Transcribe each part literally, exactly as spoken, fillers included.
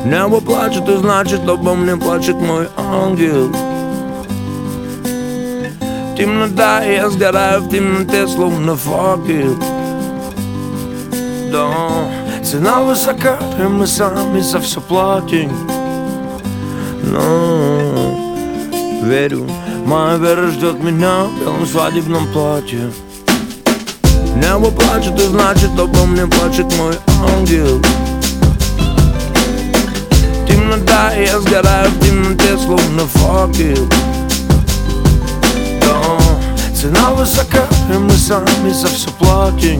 Небо плачет, и значит обо мне плачет мой ангел. Темнота, я сгораю в темноте, словно факел. Да, цена высока, и мы сами за все платим. Но верю, моя вера ждет меня в белом свадебном платье. Небо плачет, и значит обо мне плачет мой ангел. Темнота, я сгораю в темноте, словно факел. Да, цена высока, и мы сами за все платим.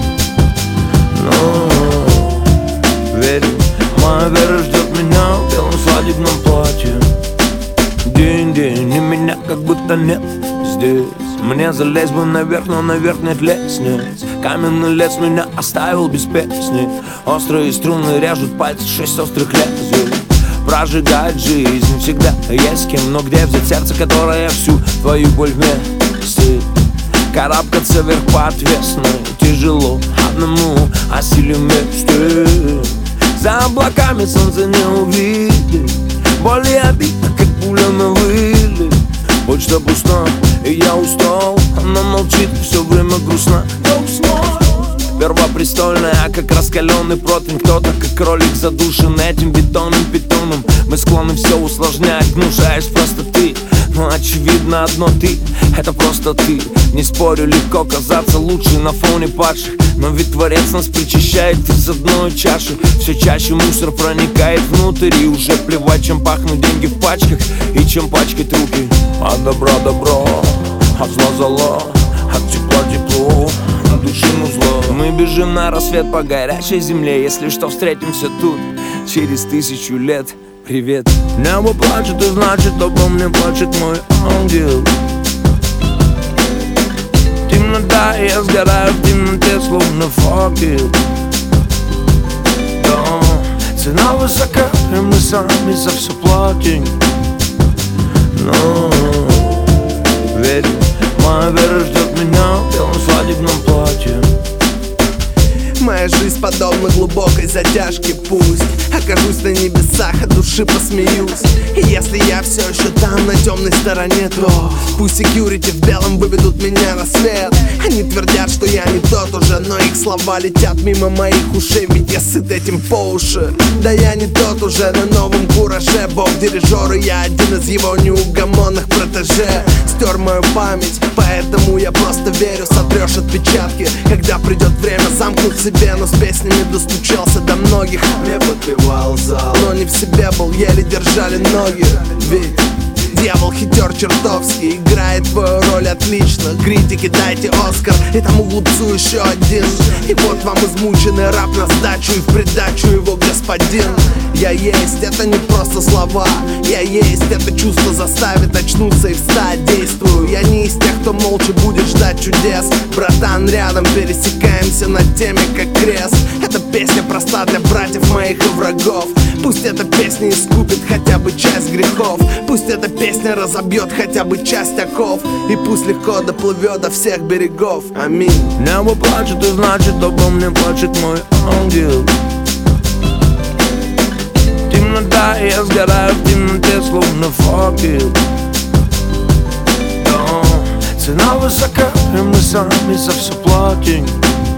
Но верю, моя вера ждет меня в белом свадебном платье. День-день, и меня как будто нет здесь. Мне залезть бы наверх, но наверх нет лестниц. Каменный лес меня оставил без песни. Острые струны режут пальцы, шесть острых лезвий. Прожигает жизнь, всегда есть кем. Но где взять сердце, которое всю твою боль вместит? Карабкаться вверх по отвесной тяжело одному, а силе вместе. За облаками солнце не увидит. Боль и обида, как пуля на вылет. Почта пуста, и я устал. Она молчит, все время грустно. Первопрестольная, как раскаленный противень. Кто-то, как кролик, задушен этим бетонным питоном. Мы склонны все усложнять, гнушаясь простоты. Но очевидно одно, ты, это просто ты. Не спорю, легко казаться лучше на фоне падших. Но ведь Творец нас причащает из одной чаши. Все чаще мусор проникает внутрь. И уже плевать, чем пахнут деньги в пачках и чем пачкать руки. От добра добро, от зла зло, от тепла тепло, от души зло. Мы бежим на рассвет по горячей земле. Если что, встретимся тут через тысячу лет. Привет. Небо плачет, и значит обо мне плачет мой ангел. Темнота, я сгораю в темноте, словно факел. Да, цена высока, и мы сами за все платим. Но верю, моя вера ждет меня в белом свадебном платье. Моя жизнь подобна глубокой затяжке. Пусть окажусь на небесах, от души посмеюсь. И если я все еще там, на темной стороне, то пусть секьюрити в белом выведут меня на свет. Они твердят, что я не тот уже, но их слова летят мимо моих ушей. Ведь я сыт этим по уши. Да я не тот уже на новом кураже. Бог дирижер, и я один из его неугомонных протеже. Стер мою память, поэтому я просто верю. Сотрешь отпечатки, когда придет время замкнуть себя. Но с песнями достучался до многих. Мне подпевал зал, но не в себе был, еле держали ноги. Ведь дьявол хитер чертовский, играет твою роль отлично. Критики, дайте Оскар и тому глупцу еще один. И вот вам измученный раб на сдачу, и в придачу его господин. Я есть, это не просто слова. Я есть, это чувство заставит очнуться и встать. Действую, я не из тех, кто молча будет ждать чудес. Братан, рядом пересекаемся над теми, как крест. Эта песня проста для братьев моих и врагов. Пусть эта песня искупит хотя бы часть грехов. Пусть эта песня разобьет хотя бы часть оков. И пусть легко доплывет до всех берегов. Аминь. Небо плачет, и значит обо мне плачет мой ангел. Темнота, я сгораю в темноте, словно факел. Да, цена высока, и мы сами за все платим.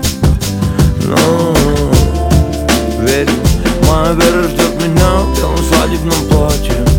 Но верю, моя вера ждет меня в белом свадебном платье.